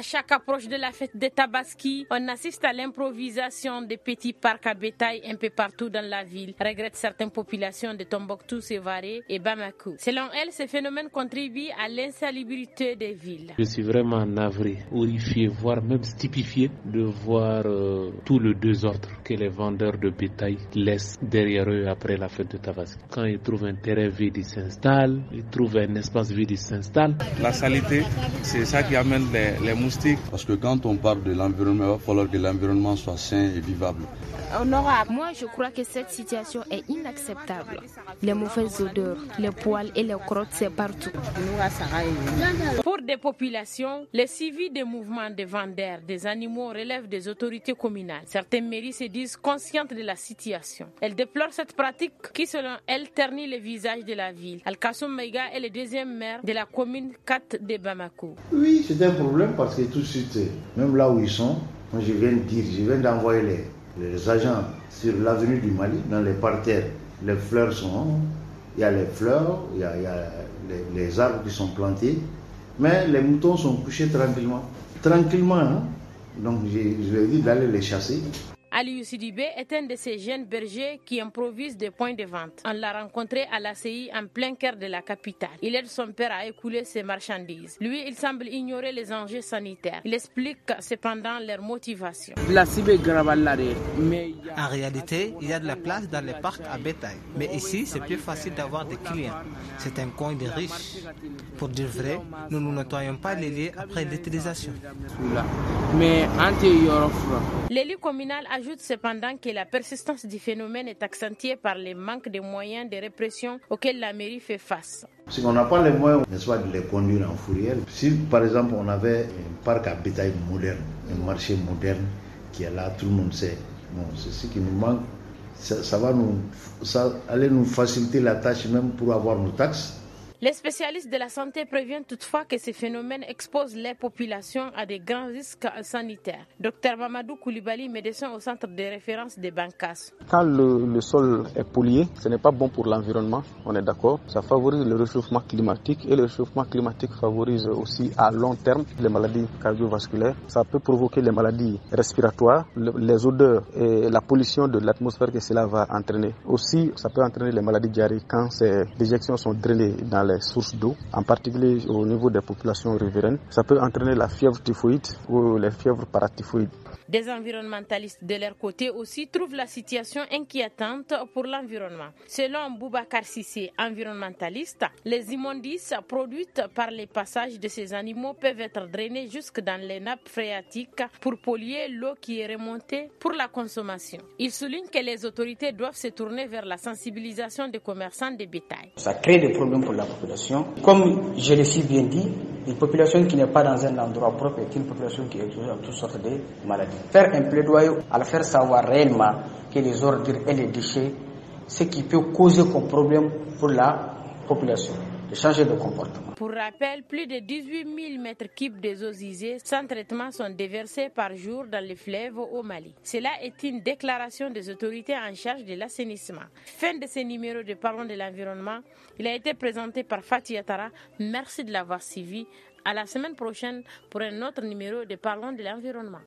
chaque approche de la fête des Tabaski, on assiste à l'improvisation des petits parcs à bétail un peu partout dans la ville, regrettent certaines populations de Tombouctou, Sévaré et Bamako. Selon elles, ces phénomènes contribuent à l'insalubrité des villes. Je suis vraiment navré, horrifié, voire même stupifié de voir tout le désordre que les vendeurs de bétail laissent derrière eux après la fête de Tabaski. Quand ils trouvent un terrain vide, ils s'installent, ils trouvent un espace vide, ils s'installent. La saleté, c'est ça qui amène les moustiques. Parce que quand on parle de l'environnement, il va falloir que l'environnement soit sain et vivable. Moi, je crois que cette situation est inacceptable. Les mauvaises odeurs, les poils et les crottes, c'est partout. Pour des populations, le suivi des mouvements des vendeurs des animaux relève des autorités communales. Certaines mairies se disent conscientes de la situation. Elles déplorent cette pratique qui, selon elles, ternit le visage de la ville. Al-Kassoum Maïga est le deuxième maire de la commune 4 de Bamako. Oui, c'est un problème parce que tout de suite, même là où ils sont, moi je viens d'envoyer les agents sur l'avenue du Mali, dans les parterres. Les fleurs sont, il y a les fleurs, il y a les arbres qui sont plantés, mais les moutons sont couchés tranquillement. Tranquillement, hein? Donc je lui ai dit d'aller les chasser. Aliou Sidibé est un de ces jeunes bergers qui improvisent des points de vente. On l'a rencontré à l'ACI en plein cœur de la capitale. Il aide son père à écouler ses marchandises. Lui, il semble ignorer les enjeux sanitaires. Il explique cependant leur motivation. En réalité, il y a de la place dans les parcs à bétail. Mais ici, c'est plus facile d'avoir des clients. C'est un coin de riches. Pour dire vrai, nous ne nettoyons pas les lits après l'utilisation. L'élu communal ajoute cependant que la persistance du phénomène est accentuée par le manque de moyens de répression auxquels la mairie fait face. Si on n'a pas les moyens, n'est-ce pas, de les conduire en fourrière. Si par exemple on avait un parc à bétail moderne, un marché moderne qui est là, tout le monde sait. Bon, c'est ce qui nous manque. Ça allait nous faciliter la tâche même pour avoir nos taxes. Les spécialistes de la santé préviennent toutefois que ces phénomènes exposent les populations à de grands risques sanitaires. Dr Mamadou Koulibaly, médecin au centre de référence de Bankas. Quand le sol est pollué, ce n'est pas bon pour l'environnement, on est d'accord. Ça favorise le réchauffement climatique et le réchauffement climatique favorise aussi à long terme les maladies cardiovasculaires. Ça peut provoquer les maladies respiratoires, les odeurs et la pollution de l'atmosphère que cela va entraîner. Aussi, ça peut entraîner les maladies diarrhéiques quand ces déjections sont drainées dans les sources d'eau, en particulier au niveau des populations riveraines. Ça peut entraîner la fièvre typhoïde ou les fièvres paratyphoïdes. Des environnementalistes de leur côté aussi trouvent la situation inquiétante pour l'environnement. Selon Boubacar Sissé, environnementaliste, les immondices produites par les passages de ces animaux peuvent être drainées jusque dans les nappes phréatiques pour polluer l'eau qui est remontée pour la consommation. Il souligne que les autorités doivent se tourner vers la sensibilisation des commerçants de bétail. Ça crée des problèmes pour la population. Comme je l'ai si bien dit, une population qui n'est pas dans un endroit propre est une population qui est exposée à toutes sortes de maladies. Faire un plaidoyer, à le faire savoir réellement que les ordures et les déchets, ce qui peut causer comme problème pour la population, de changer de comportement. Pour rappel, plus de 18 000 mètres cubes des eaux usées sans traitement sont déversés par jour dans les fleuves au Mali. Cela est une déclaration des autorités en charge de l'assainissement. Fin de ce numéro de Parlons de l'environnement. Il a été présenté par Fatih Atara. Merci de l'avoir suivi. À la semaine prochaine pour un autre numéro de Parlons de l'environnement.